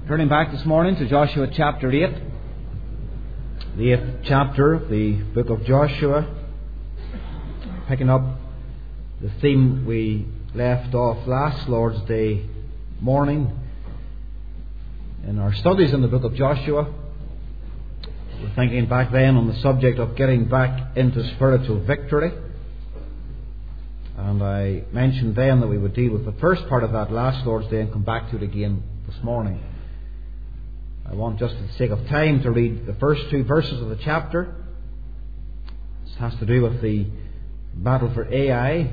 Turning back this morning to Joshua chapter 8, the 8th chapter of the book of Joshua, picking up the theme we left off last Lord's Day morning in our studies in the book of Joshua. We're thinking back then on the subject of getting back into spiritual victory. And I mentioned then that we would deal with the first part of that last Lord's Day and come back to it again this morning. I want, just for the sake of time, to read the first two verses of the chapter. This has to do with the battle for Ai.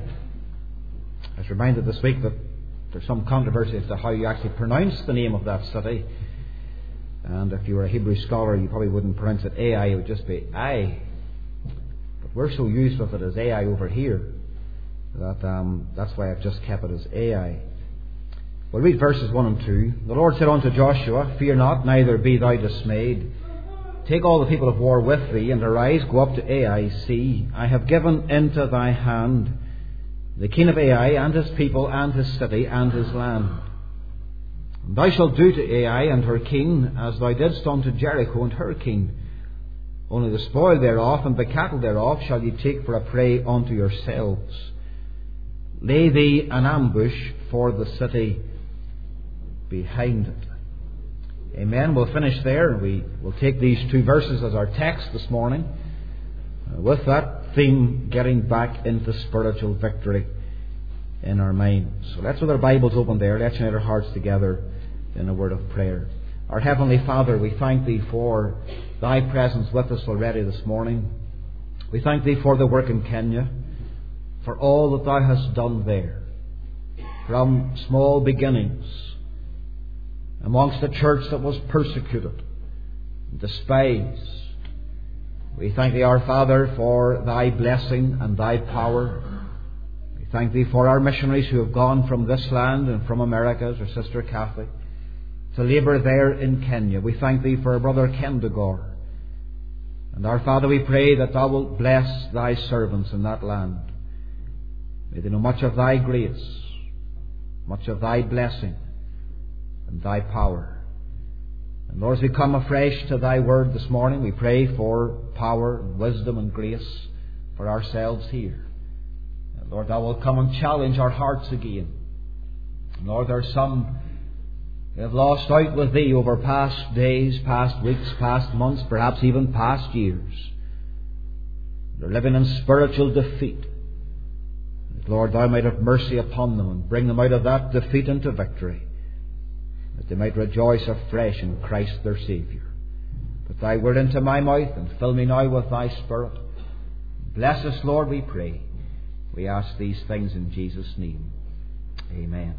I was reminded this week that there's some controversy as to how you actually pronounce the name of that city. And if you were a Hebrew scholar, you probably wouldn't pronounce it Ai, it would just be Ai. But we're so used with it as Ai over here that that's why I've just kept it as Ai. We'll read verses 1 and 2. The Lord said unto Joshua, Fear not, neither be thou dismayed. Take all the people of war with thee, and arise, go up to Ai. See, I have given into thy hand the king of Ai, and his people, and his city, and his land. And thou shalt do to Ai and her king as thou didst unto Jericho and her king. Only the spoil thereof and the cattle thereof shall ye take for a prey unto yourselves. Lay thee an ambush for the city behind it. Amen. We'll finish there. We will take these two verses as our text this morning. With that theme, getting back into spiritual victory in our minds. So let's, with our Bibles open there, let's unite our hearts together in a word of prayer. Our Heavenly Father, we thank Thee for Thy presence with us already this morning. We thank Thee for the work in Kenya, for all that Thou hast done there, from small beginnings, amongst a church that was persecuted, despised. We thank Thee, our Father, for Thy blessing and Thy power. We thank Thee for our missionaries who have gone from this land and from America, as our sister Kathy, to labour there in Kenya. We thank Thee for our brother Kendagor. And our Father, we pray that Thou wilt bless Thy servants in that land. May they know much of Thy grace, much of Thy blessing, and Thy power. And Lord, as we come afresh to Thy word this morning, we pray for power, wisdom and grace for ourselves here. And Lord, Thou wilt come and challenge our hearts again. And Lord, there are some who have lost out with Thee over past days, past weeks, past months, perhaps even past years. They're living in spiritual defeat. Lord, Thou might have mercy upon them and bring them out of that defeat into victory, that they might rejoice afresh in Christ their Saviour. Put Thy word into my mouth and fill me now with Thy Spirit. Bless us, Lord, we pray. We ask these things in Jesus' name. Amen.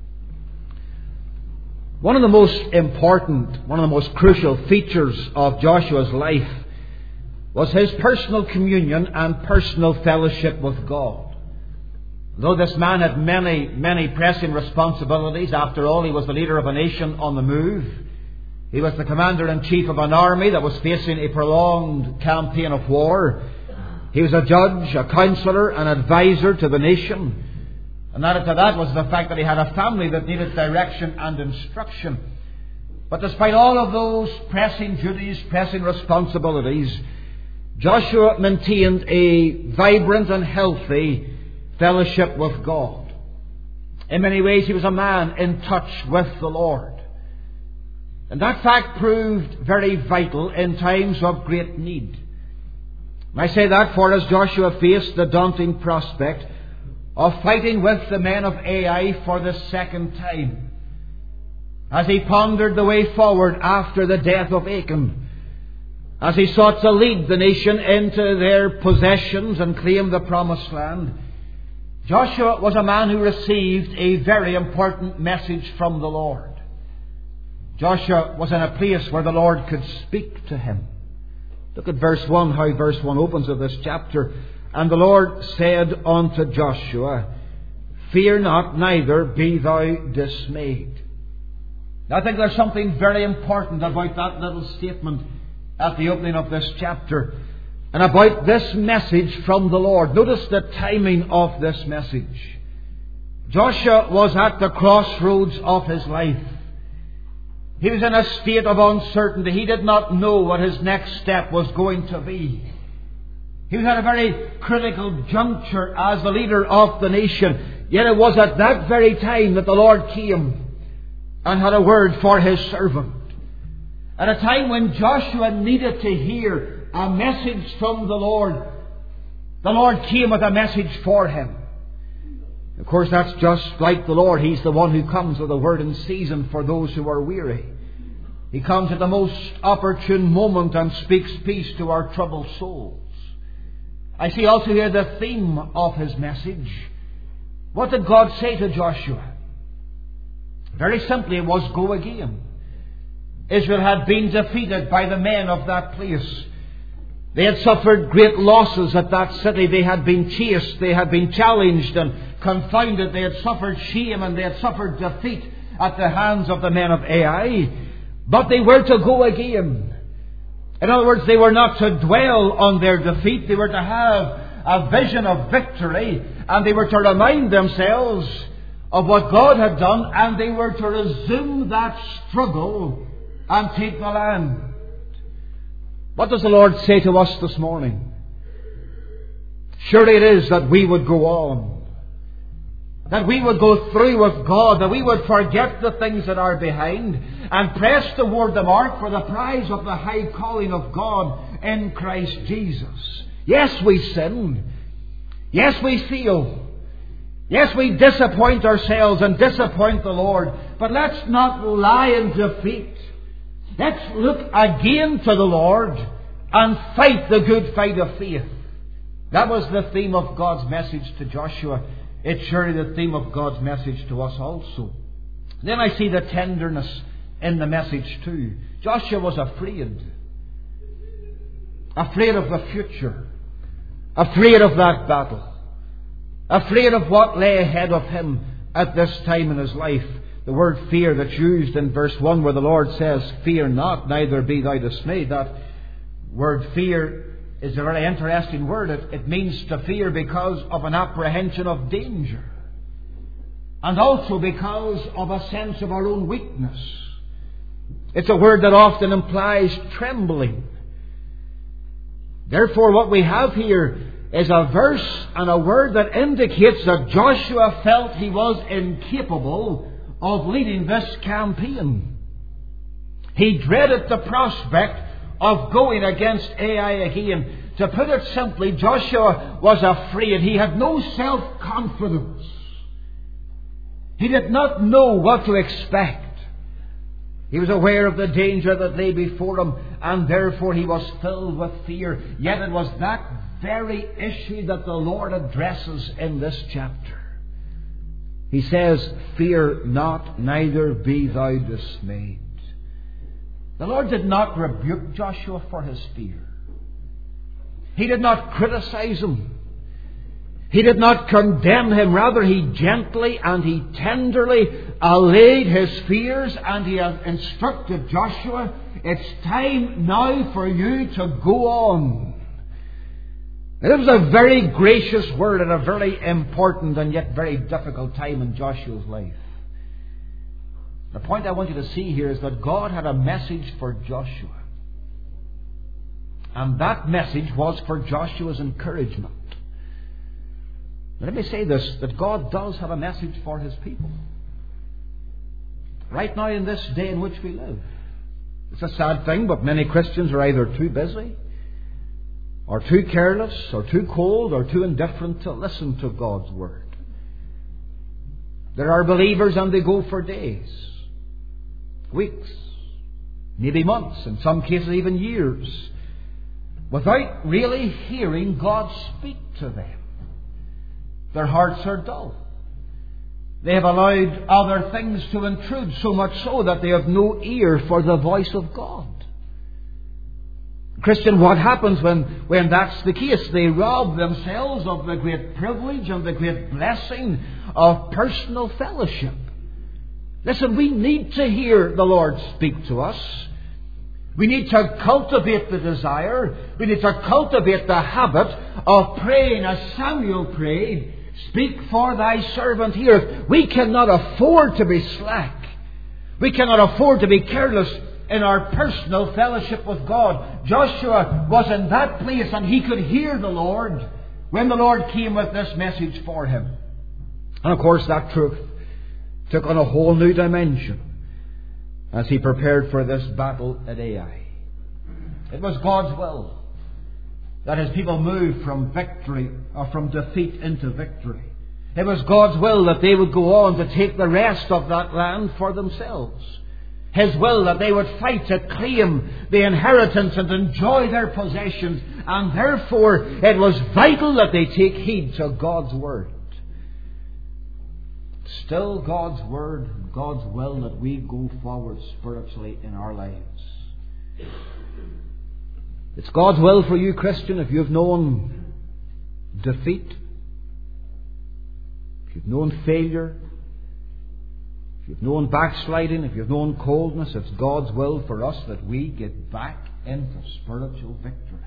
One of the most important, one of the most crucial features of Joshua's life was his personal communion and personal fellowship with God. Though this man had many pressing responsibilities, after all, he was the leader of a nation on the move. He was the commander-in-chief of an army that was facing a prolonged campaign of war. He was a judge, a counsellor, an advisor to the nation. And added to that was the fact that he had a family that needed direction and instruction. But despite all of those pressing duties, pressing responsibilities, Joshua maintained a vibrant and healthy fellowship with God. In many ways, he was a man in touch with the Lord. And that fact proved very vital in times of great need. And I say that for as Joshua faced the daunting prospect of fighting with the men of Ai for the second time, as he pondered the way forward after the death of Achan, as he sought to lead the nation into their possessions and claim the promised land, Joshua was a man who received a very important message from the Lord. Joshua was in a place where the Lord could speak to him. Look at verse 1, how verse 1 opens of this chapter. And the Lord said unto Joshua, Fear not, neither be thou dismayed. Now, I think there's something very important about that little statement at the opening of this chapter, and about this message from the Lord. Notice the timing of this message. Joshua was at the crossroads of his life. He was in a state of uncertainty. He did not know what his next step was going to be. He was at a very critical juncture as the leader of the nation. Yet it was at that very time that the Lord came and had a word for His servant. At a time when Joshua needed to hear a message from the Lord came with a message for him. Of course, that's just like the Lord. He's the one who comes with a word in season for those who are weary. He comes at the most opportune moment and speaks peace to our troubled souls. I see also here the theme of His message. What did God say to Joshua? Very simply, it was go again. Israel had been defeated by the men of that place. They had suffered great losses at that city. They had been chased. They had been challenged and confounded. They had suffered shame and they had suffered defeat at the hands of the men of Ai. But they were to go again. In other words, they were not to dwell on their defeat. They were to have a vision of victory, and they were to remind themselves of what God had done, and they were to resume that struggle and take the land. What does the Lord say to us this morning? Surely it is that we would go on. That we would go through with God. That we would forget the things that are behind and press toward the mark for the prize of the high calling of God in Christ Jesus. Yes, we sin. Yes, we fail. Yes, we disappoint ourselves and disappoint the Lord. But let's not lie in defeat. Let's look again to the Lord and fight the good fight of faith. That was the theme of God's message to Joshua. It's surely the theme of God's message to us also. Then I see the tenderness in the message too. Joshua was afraid. Afraid of the future. Afraid of that battle. Afraid of what lay ahead of him at this time in his life. The word fear that's used in verse 1 where the Lord says, fear not, neither be thou dismayed. That word fear is a very interesting word. It means to fear because of an apprehension of danger. And also because of a sense of our own weakness. It's a word that often implies trembling. Therefore, what we have here is a verse and a word that indicates that Joshua felt he was incapable of leading this campaign. He dreaded the prospect of going against Ai again. To put it simply, Joshua was afraid. He had no self-confidence. He did not know what to expect. He was aware of the danger that lay before him, and therefore he was filled with fear. Yet it was that very issue that the Lord addresses in this chapter. He says, fear not, neither be thou dismayed. The Lord did not rebuke Joshua for his fear. He did not criticize him. He did not condemn him. Rather, he gently and he tenderly allayed his fears, and he instructed Joshua, it's time now for you to go on. And it was a very gracious word at a very important and yet very difficult time in Joshua's life. The point I want you to see here is that God had a message for Joshua. And that message was for Joshua's encouragement. Let me say this, that God does have a message for His people. Right now in this day in which we live. It's a sad thing, but many Christians are either too busy, or too careless, or too cold, or too indifferent to listen to God's Word. There are believers and they go for days, weeks, maybe months, in some cases even years, without really hearing God speak to them. Their hearts are dull. They have allowed other things to intrude, so much so that they have no ear for the voice of God. Christian, what happens when that's the case? They rob themselves of the great privilege and the great blessing of personal fellowship. Listen, we need to hear the Lord speak to us. We need to cultivate the desire. We need to cultivate the habit of praying as Samuel prayed, speak for thy servant heareth. We cannot afford to be slack. We cannot afford to be careless in our personal fellowship with God. Joshua was in that place and he could hear the Lord when the Lord came with this message for him. And of course that truth took on a whole new dimension as he prepared for this battle at Ai. It was God's will that his people moved from victory or from defeat into victory. It was God's will that they would go on to take the rest of that land for themselves. His will that they would fight to claim the inheritance and enjoy their possessions. And therefore it was vital that they take heed to God's Word. Still God's Word, God's will that we go forward spiritually in our lives. It's God's will for you, Christian, if you've known defeat, if you've known failure, if you've known backsliding, if you've known coldness, it's God's will for us that we get back into spiritual victory.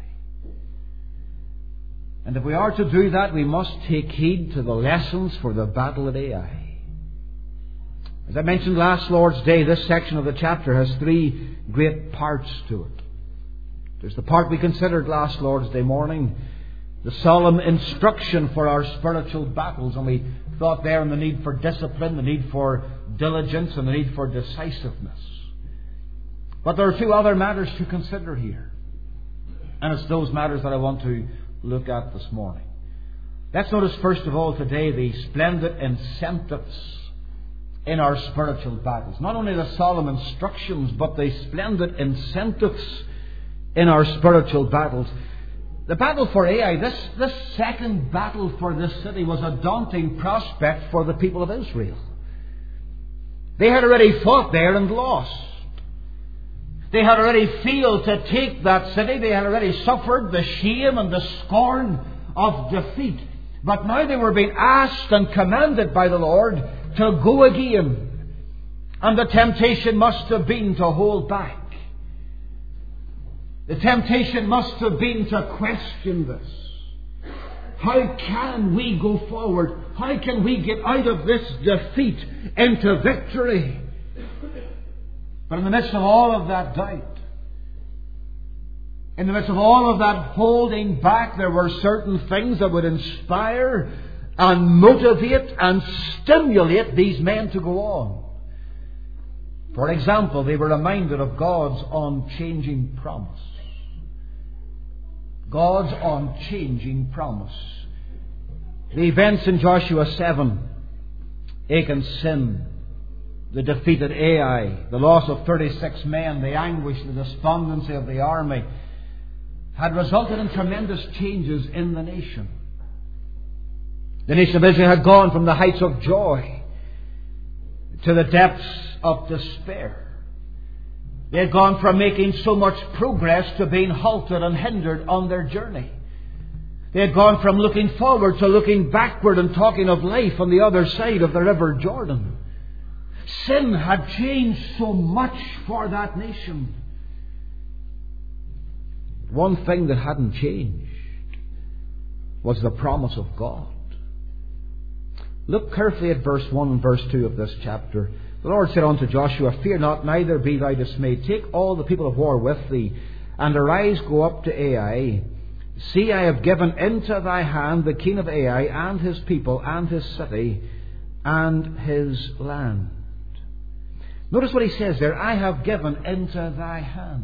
And if we are to do that, we must take heed to the lessons for the battle at Ai. As I mentioned last Lord's Day, this section of the chapter has three great parts to it. There's the part we considered last Lord's Day morning, the solemn instruction for our spiritual battles, and we thought there on the need for discipline, the need for diligence, and the need for decisiveness. But there are two other matters to consider here, and it's those matters that I want to look at this morning. Let's notice first of all today the splendid incentives in our spiritual battles. Not only the solemn instructions, but the splendid incentives in our spiritual battles. The battle for Ai, this second battle for this city, was a daunting prospect for the people of Israel. They had already fought there and lost. They had already failed to take that city. They had already suffered the shame and the scorn of defeat. But now they were being asked and commanded by the Lord to go again. And the temptation must have been to hold back. The temptation must have been to question this. How can we go forward? How can we get out of this defeat into victory? But in the midst of all of that doubt, in the midst of all of that holding back, there were certain things that would inspire and motivate and stimulate these men to go on. For example, they were reminded of God's unchanging promise. God's unchanging promise. The events in Joshua 7, Achan's sin, the defeat at Ai, the loss of 36 men, the anguish, the despondency of the army, had resulted in tremendous changes in the nation. The nation of Israel had gone from the heights of joy to the depths of despair. They had gone from making so much progress to being halted and hindered on their journey. They had gone from looking forward to looking backward and talking of life on the other side of the river Jordan. Sin had changed so much for that nation. One thing that hadn't changed was the promise of God. Look carefully at verse 1 and verse 2 of this chapter. The Lord said unto Joshua, Fear not, neither be thou dismayed. Take all the people of war with thee, and arise, go up to Ai. See, I have given into thy hand the king of Ai, and his people, and his city, and his land. Notice what he says there. I have given into thy hand.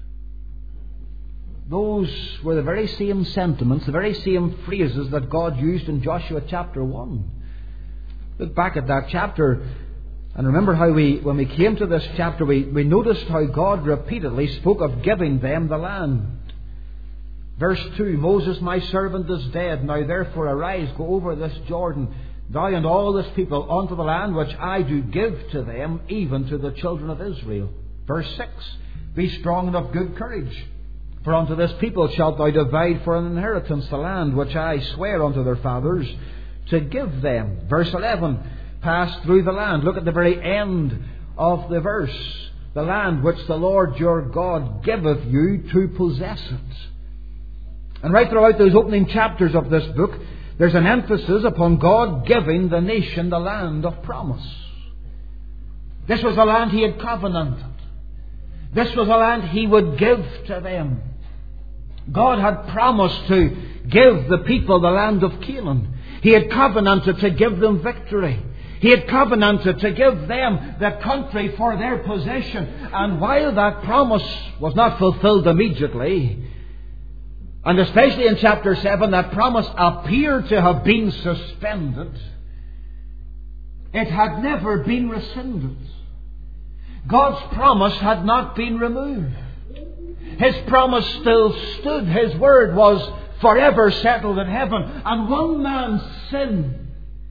Those were the very same sentiments, the very same phrases that God used in Joshua chapter 1. Look back at that chapter and remember how when we came to this chapter, we noticed how God repeatedly spoke of giving them the land. Verse 2, Moses my servant is dead. Now therefore arise, go over this Jordan, thou and all this people, unto the land which I do give to them, even to the children of Israel. Verse 6, Be strong and of good courage, for unto this people shalt thou divide for an inheritance the land which I swear unto their fathers to give them. Verse 11, Pass through the land. Look at the very end of the verse. The land which the Lord your God giveth you to possess it. And right throughout those opening chapters of this book, there's an emphasis upon God giving the nation the land of promise. This was a land He had covenanted. This was a land He would give to them. God had promised to give the people the land of Canaan. He had covenanted to give them victory. He had covenanted to give them the country for their possession. And while that promise was not fulfilled immediately, and especially in chapter 7, that promise appeared to have been suspended, it had never been rescinded. God's promise had not been removed. His promise still stood. His word was forever settled in heaven. And one man's sin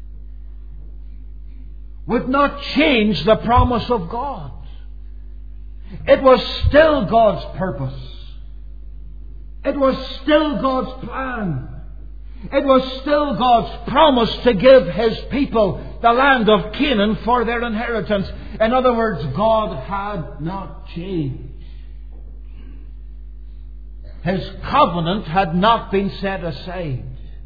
would not change the promise of God. It was still God's purpose. It was still God's plan. It was still God's promise to give His people the land of Canaan for their inheritance. In other words, God had not changed. His covenant had not been set aside.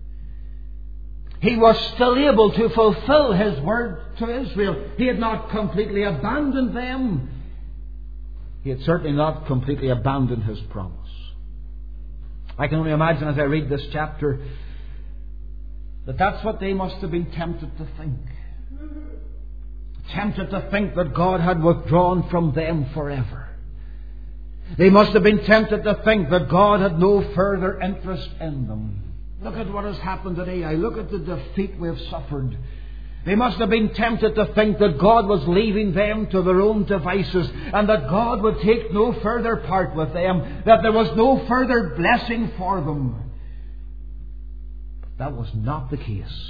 He was still able to fulfill His word to Israel. He had not completely abandoned them. He had certainly not completely abandoned His promise. I can only imagine as I read this chapter that that's what they must have been tempted to think. Tempted to think that God had withdrawn from them forever. They must have been tempted to think that God had no further interest in them. Look at what has happened at Ai. Look at the defeat we have suffered. They must have been tempted to think that God was leaving them to their own devices and that God would take no further part with them, that there was no further blessing for them. But that was not the case.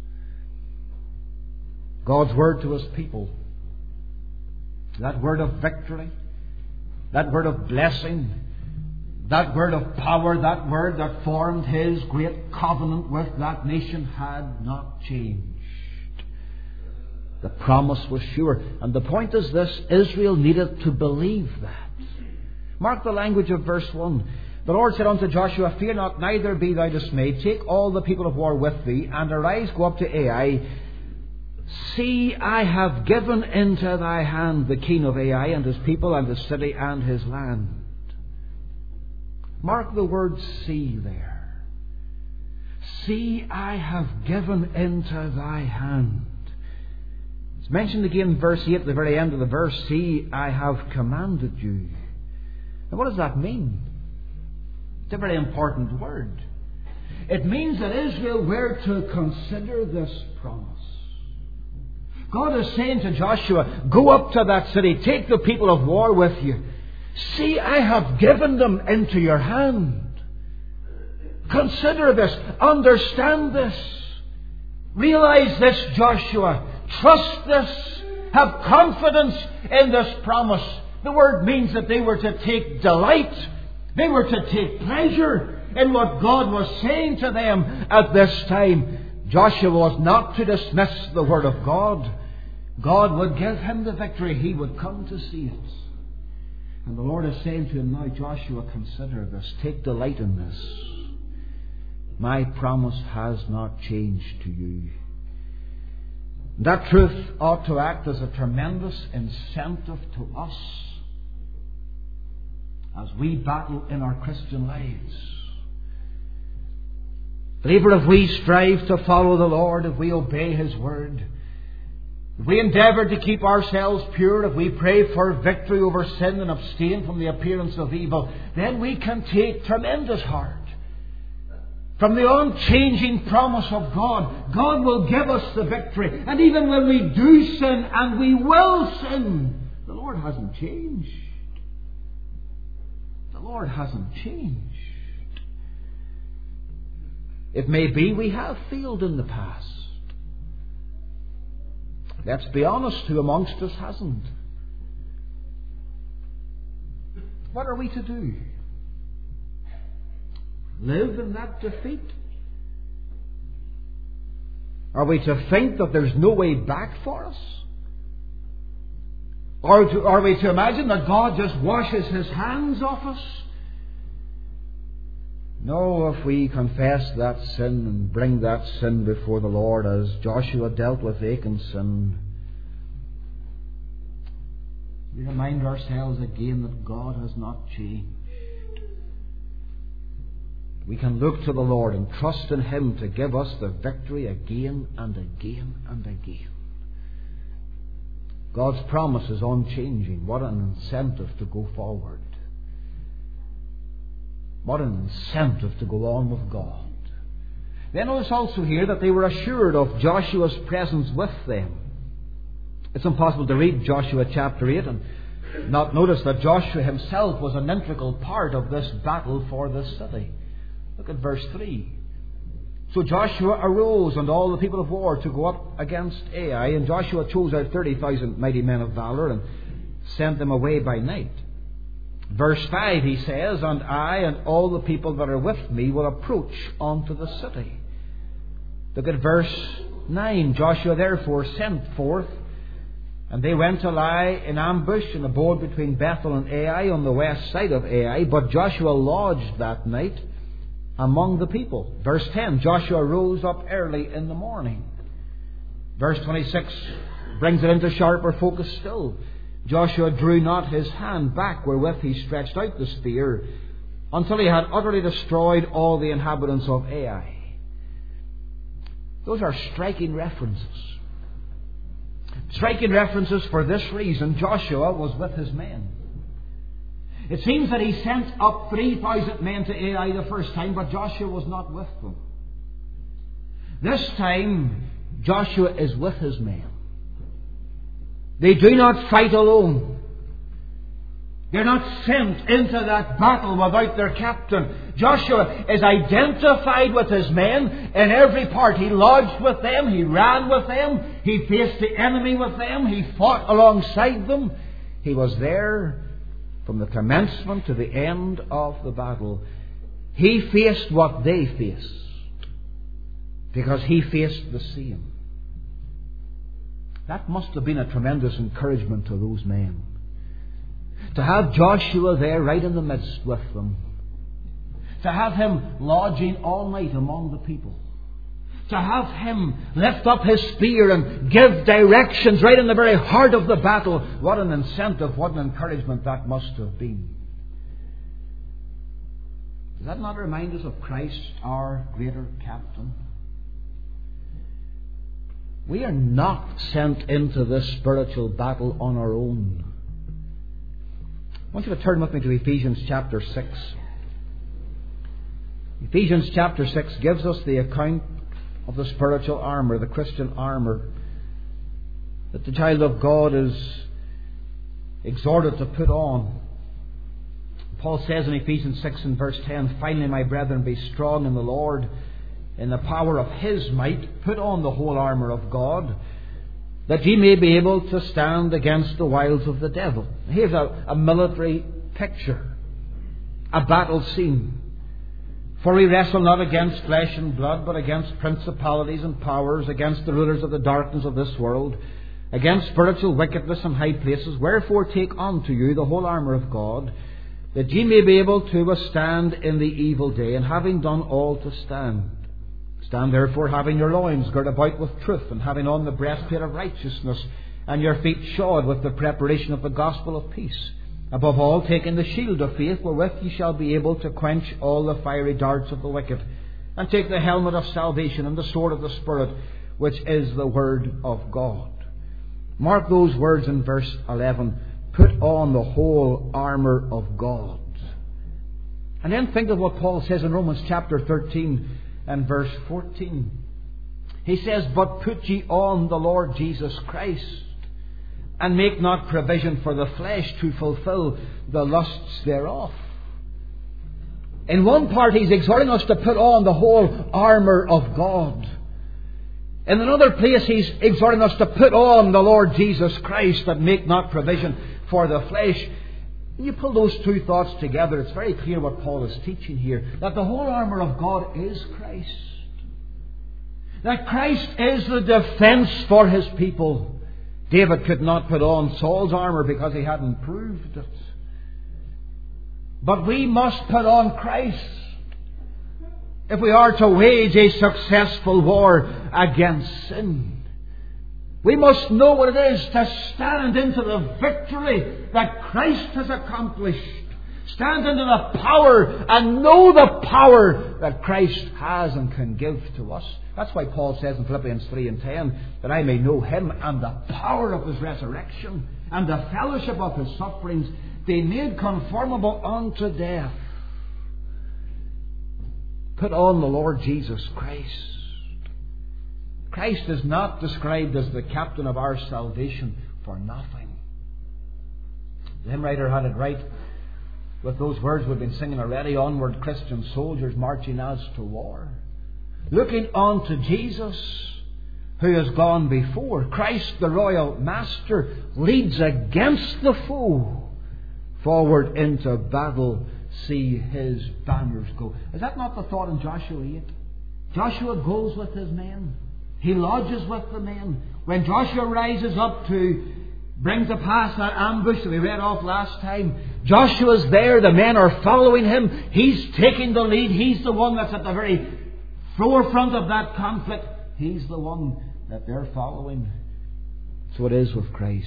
God's word to His people, that word of victory, that word of blessing, that word of power, that word that formed His great covenant with that nation had not changed. The promise was sure. And the point is this: Israel needed to believe that. Mark the language of verse 1. The Lord said unto Joshua, Fear not, neither be thou dismayed. Take all the people of war with thee, and arise, go up to Ai. See, I have given into thy hand the king of Ai and his people and his city and his land. Mark the word see there. See, I have given into thy hand. It's mentioned again in verse 8 at the very end of the verse. See, I have commanded you. Now what does that mean? It's a very important word. It means that Israel were to consider this promise. God is saying to Joshua, go up to that city, take the people of war with you. See, I have given them into your hand. Consider this. Understand this. Realize this, Joshua. Trust this. Have confidence in this promise. The word means that they were to take delight. They were to take pleasure in what God was saying to them at this time. Joshua was not to dismiss the word of God. God would give him the victory. He would come to see it. And the Lord is saying to him now, Joshua, consider this. Take delight in this. My promise has not changed to you. That truth ought to act as a tremendous incentive to us as we battle in our Christian lives. Believer, if we strive to follow the Lord, if we obey His word, if we endeavour to keep ourselves pure, if we pray for victory over sin and abstain from the appearance of evil, then we can take tremendous heart from the unchanging promise of God. God will give us the victory. And even when we do sin, and we will sin, the Lord hasn't changed. The Lord hasn't changed. It may be we have failed in the past. Let's be honest, who amongst us hasn't? What are we to do? Live in that defeat? Are we to think that there's no way back for us? Or are we to imagine that God just washes His hands off us? No, if we confess that sin and bring that sin before the Lord as Joshua dealt with Achan's sin, We remind ourselves again that God has not changed. We can look to the Lord and trust in Him to give us the victory again and again and again. God's promise is unchanging. What an incentive to go forward. What an incentive to go on with God. Then notice also here that they were assured of Joshua's presence with them. It's impossible to read Joshua chapter 8 and not notice that Joshua himself was an integral part of this battle for this city. Look at verse 3. So Joshua arose and all the people of war to go up against Ai, and Joshua chose out 30,000 mighty men of valor and sent them away by night. Verse 5, he says, and I and all the people that are with me will approach unto the city. Look at verse 9. Joshua therefore sent forth, and they went to lie in ambush and abode between Bethel and Ai on the west side of Ai. But Joshua lodged that night among the people. Verse 10, Joshua rose up early in the morning. Verse 26 brings it into sharper focus still. Joshua drew not his hand back wherewith he stretched out the spear until he had utterly destroyed all the inhabitants of Ai. Those are striking references. Striking references for this reason. Joshua was with his men. It seems that he sent up 3,000 men to Ai the first time, but Joshua was not with them. This time, Joshua is with his men. They do not fight alone. They're not sent into that battle without their captain. Joshua is identified with his men in every part. He lodged with them. He ran with them. He faced the enemy with them. He fought alongside them. He was there from the commencement to the end of the battle. He faced what they faced because he faced the same. That must have been a tremendous encouragement to those men. To have Joshua there right in the midst with them. To have him lodging all night among the people. To have him lift up his spear and give directions right in the very heart of the battle. What an incentive, what an encouragement that must have been. Does that not remind us of Christ, our greater captain? We are not sent into this spiritual battle on our own. I want you to turn with me to Ephesians chapter 6. Ephesians chapter 6 gives us the account of the spiritual armour, the Christian armour, that the child of God is exhorted to put on. Paul says in Ephesians 6 and verse 10, finally, my brethren, be strong in the Lord, in the power of His might, put on the whole armour of God, that ye may be able to stand against the wiles of the devil. Here's a military picture, a battle scene. For we wrestle not against flesh and blood, but against principalities and powers, against the rulers of the darkness of this world, against spiritual wickedness in high places. Wherefore take unto you the whole armour of God, that ye may be able to withstand in the evil day, and having done all to stand. Stand therefore, having your loins girt about with truth, and having on the breastplate of righteousness, and your feet shod with the preparation of the gospel of peace. Above all, taking the shield of faith, wherewith ye shall be able to quench all the fiery darts of the wicked, and take the helmet of salvation and the sword of the Spirit, which is the word of God. Mark those words in verse 11. Put on the whole armour of God. And then think of what Paul says in Romans chapter 13 and verse 14. He says, but put ye on the Lord Jesus Christ, and make not provision for the flesh to fulfill the lusts thereof. In one part he's exhorting us to put on the whole armour of God. In another place he's exhorting us to put on the Lord Jesus Christ, and make not provision for the flesh. When you pull those two thoughts together, it's very clear what Paul is teaching here. That the whole armour of God is Christ. That Christ is the defence for His people. David could not put on Saul's armour because he hadn't proved it. But we must put on Christ if we are to wage a successful war against sin. We must know what it is to stand into the victory that Christ has accomplished. Stand into the power and know the power that Christ has and can give to us. That's why Paul says in Philippians 3 and 10, that I may know Him and the power of His resurrection and the fellowship of His sufferings, being made conformable unto death. Put on the Lord Jesus Christ. Christ is not described as the captain of our salvation for nothing. The hymn writer had it right with those words we've been singing already. Onward, Christian soldiers marching as to war. Looking on to Jesus, who has gone before. Christ, the royal master, leads against the foe. Forward into battle, see His banners go. Is that not the thought in Joshua 8? Joshua goes with his men. He lodges with the men. When Joshua rises up to bring to pass that ambush that we read off last time, Joshua's there. The men are following him. He's taking the lead. He's the one that's at the very forefront of that conflict. He's the one that they're following. So it is with Christ.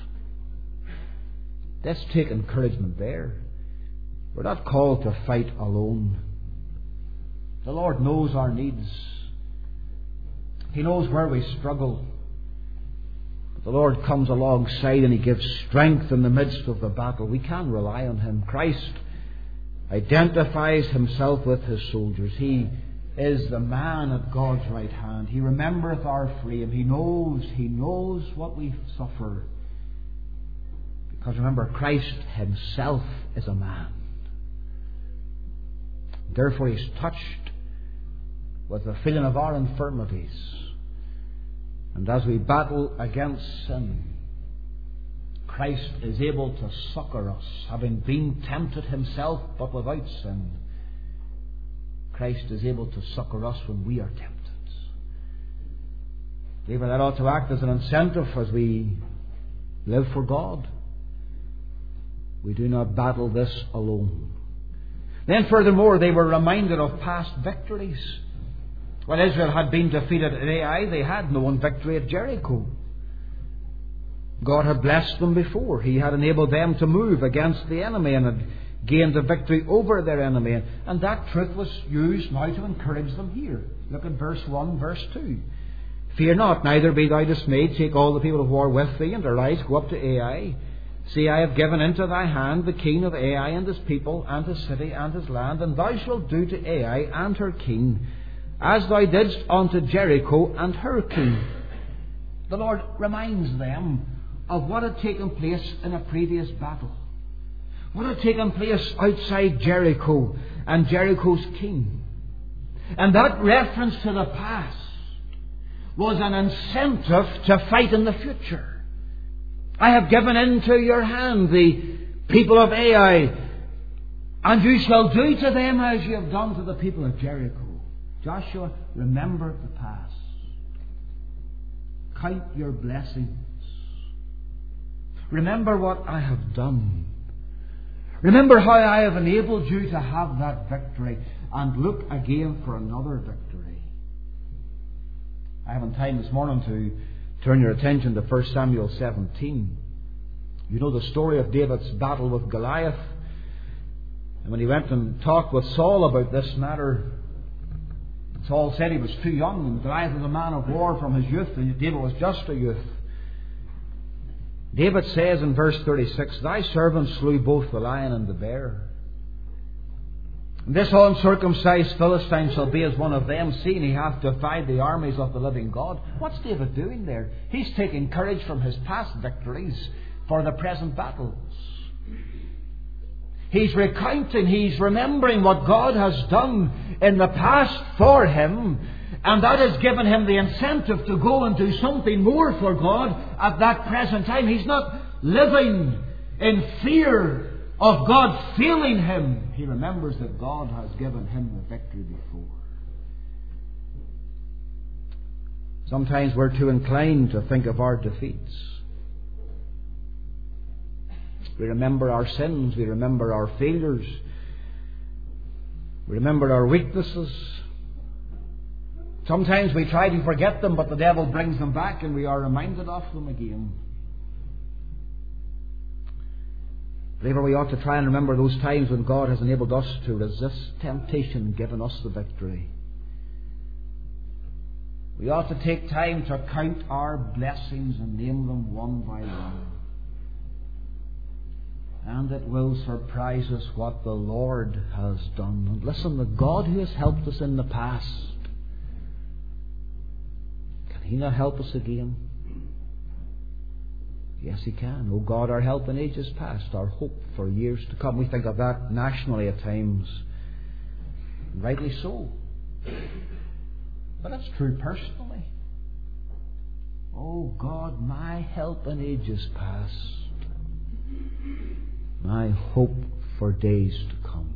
Let's take encouragement there. We're not called to fight alone. The Lord knows our needs. He knows where we struggle. But the Lord comes alongside and He gives strength in the midst of the battle. We can rely on Him. Christ identifies Himself with His soldiers. He is the man at God's right hand. He remembereth our frame. He knows what we suffer. Because remember, Christ Himself is a man. Therefore He's touched with the feeling of our infirmities. And as we battle against sin, Christ is able to succour us, having been tempted Himself but without sin. Christ is able to succour us when we are tempted. Even that ought to act as an incentive as we live for God. We do not battle this alone. Then furthermore, they were reminded of past victories. When Israel had been defeated at Ai, they had known victory at Jericho. God had blessed them before. He had enabled them to move against the enemy and had gained a victory over their enemy. And that truth was used now to encourage them here. Look at verse 1, verse 2. Fear not, neither be thou dismayed. Take all the people of war with thee, and arise, go up to Ai. See, I have given into thy hand the king of Ai and his people, and his city and his land, and thou shalt do to Ai and her king as thou didst unto Jericho and her king. The Lord reminds them of what had taken place in a previous battle. What had taken place outside Jericho and Jericho's king. And that reference to the past was an incentive to fight in the future. I have given into your hand the people of Ai, and you shall do to them as you have done to the people of Jericho. Joshua, remember the past. Count your blessings. Remember what I have done. Remember how I have enabled you to have that victory, and look again for another victory. I haven't time this morning to turn your attention to 1 Samuel 17. You know the story of David's battle with Goliath. And when he went and talked with Saul about this matter, Saul said he was too young, and Goliath was a man of war from his youth, and David was just a youth. David says in verse 36, Thy servant slew both the lion and the bear. And this uncircumcised Philistine shall be as one of them, seeing he hath defied the armies of the living God. What's David doing there? He's taking courage from his past victories for the present battles. He's recounting, he's remembering what God has done in the past for him, and that has given him the incentive to go and do something more for God at that present time. He's not living in fear of God failing him. He remembers that God has given him the victory before. Sometimes we're too inclined to think of our defeats. We remember our sins. We remember our failures. We remember our weaknesses. Sometimes we try to forget them, but the devil brings them back and we are reminded of them again. Believer, we ought to try and remember those times when God has enabled us to resist temptation and given us the victory. We ought to take time to count our blessings and name them one by one. And it will surprise us what the Lord has done. And listen, the God who has helped us in the past, can He not help us again? Yes, He can. Oh God, our help in ages past, our hope for years to come. We think of that nationally at times. Rightly so. But it's true personally. Oh God, my help in ages past, my hope for days to come.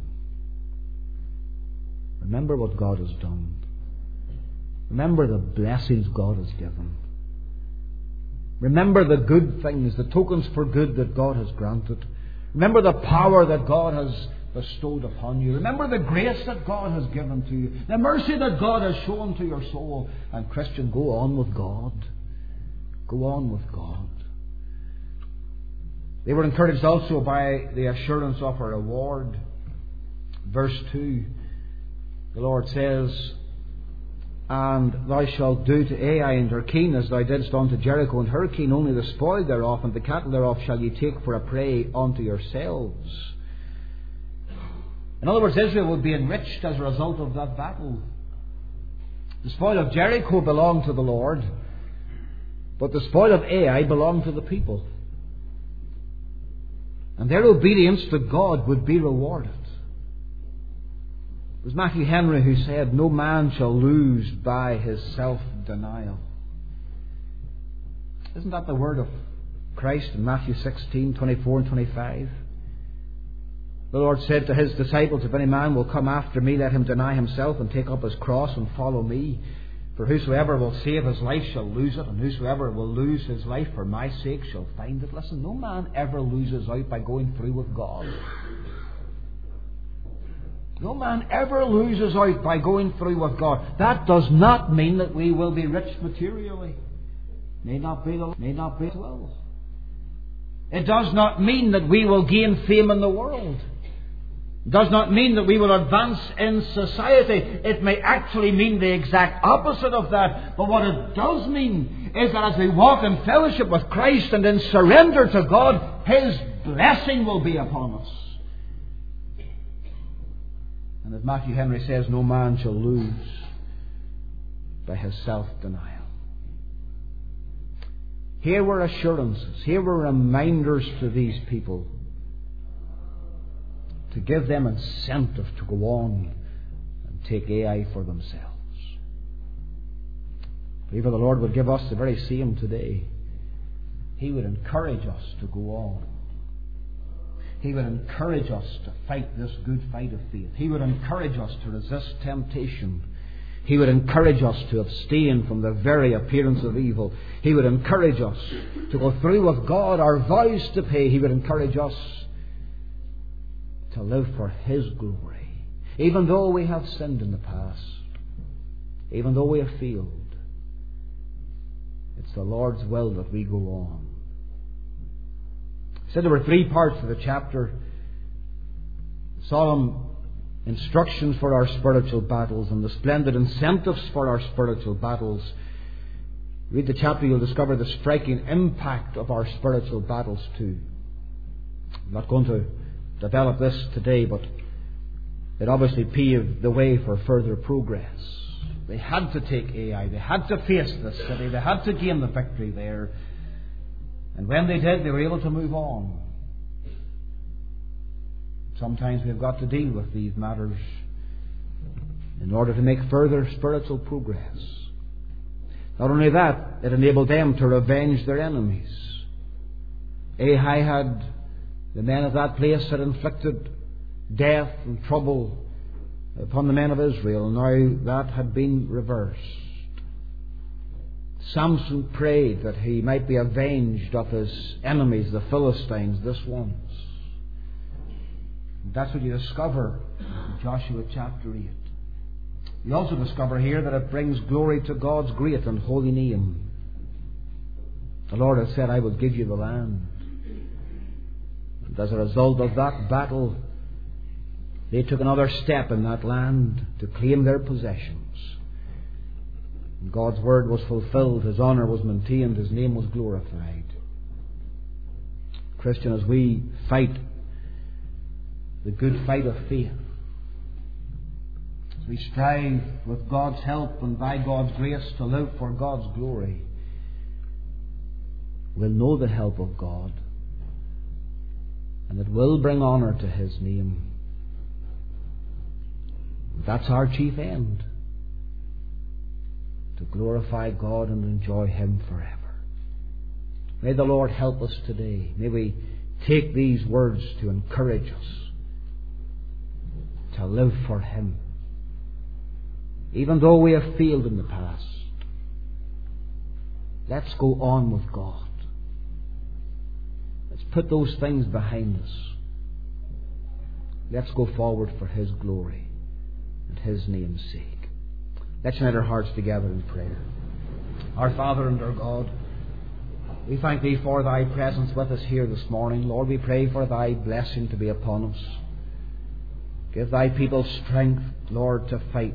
Remember what God has done. Remember the blessings God has given. Remember the good things, the tokens for good that God has granted. Remember the power that God has bestowed upon you. Remember the grace that God has given to you. The mercy that God has shown to your soul. And Christian, go on with God. Go on with God. They were encouraged also by the assurance of a reward. Verse 2, the Lord says, "And thou shalt do to Ai and her king as thou didst unto Jericho and her king, only the spoil thereof and the cattle thereof shall ye take for a prey unto yourselves." In other words, Israel would be enriched as a result of that battle. The spoil of Jericho belonged to the Lord, but the spoil of Ai belonged to the people. And their obedience to God would be rewarded. It was Matthew Henry who said, "No man shall lose by his self-denial." Isn't that the word of Christ in Matthew 16:24 and 25? The Lord said to His disciples, "If any man will come after me, let him deny himself and take up his cross and follow me. For whosoever will save his life shall lose it, and whosoever will lose his life for my sake shall find it." Listen, no man ever loses out by going through with God. No man ever loses out by going through with God. That does not mean that we will be rich materially. May not be as well. It does not mean that we will gain fame in the world. It does not mean that we will advance in society. It may actually mean the exact opposite of that. But what it does mean is that as we walk in fellowship with Christ and in surrender to God, His blessing will be upon us. And as Matthew Henry says, no man shall lose by his self-denial. Here were assurances, here were reminders to these people to give them incentive to go on and take Ai for themselves. Believer, the Lord would give us the very same today. He would encourage us to go on. He would encourage us to fight this good fight of faith. He would encourage us to resist temptation. He would encourage us to abstain from the very appearance of evil. He would encourage us to go through with God, our vows to pay. He would encourage us to live for His glory. Even though we have sinned in the past, even though we have failed, it's the Lord's will that we go on. I said there were 3 parts to the chapter. Solemn instructions for our spiritual battles and the splendid incentives for our spiritual battles. Read the chapter, you'll discover the striking impact of our spiritual battles too. I'm not going to develop this today, but it obviously paved the way for further progress. They had to take Ai, they had to face this city, they had to gain the victory there. And when they did, they were able to move on. Sometimes we've got to deal with these matters in order to make further spiritual progress. Not only that, it enabled them to revenge their enemies. Ahai the men of that place had inflicted death and trouble upon the men of Israel. Now that had been reversed. Samson prayed that he might be avenged of his enemies, the Philistines, this once. And that's what you discover in Joshua chapter 8. We also discover here that it brings glory to God's great and holy name. The Lord has said, I will give you the land. And as a result of that battle, they took another step in that land to claim their possessions. And God's word was fulfilled, His honour was maintained, His name was glorified. Christian, as we fight the good fight of faith, as we strive with God's help and by God's grace to live for God's glory, we'll know the help of God, and it will bring honour to His name. That's our chief end, to glorify God and enjoy Him forever. May the Lord help us today. May we take these words to encourage us to live for Him, even though we have failed in the past. Let's go on with God. Let's put those things behind us. Let's go forward for His glory and His name's sake. Let's unite our hearts together in prayer. Our Father and our God, we thank Thee for Thy presence with us here this morning. Lord, we pray for Thy blessing to be upon us. Give Thy people strength, Lord, to fight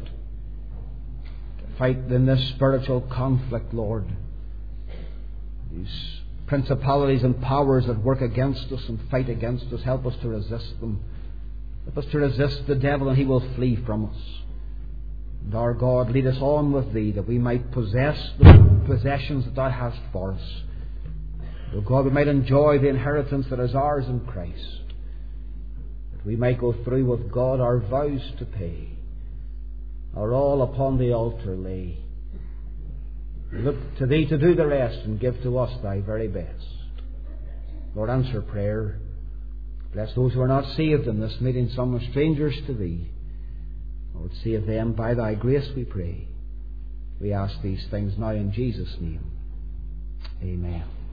in this spiritual conflict, Lord. These principalities and powers that work against us and fight against us, help us to resist them. Help us to resist the devil and he will flee from us. And our God, lead us on with Thee that we might possess the possessions that Thou hast for us. O God, we might enjoy the inheritance that is ours in Christ. That we might go through with God our vows to pay, our all upon the altar lay. Look to Thee to do the rest and give to us Thy very best. Lord, answer prayer. Bless those who are not saved in this meeting, some are strangers to Thee. Lord, save them by Thy grace, we pray. We ask these things now in Jesus' name. Amen.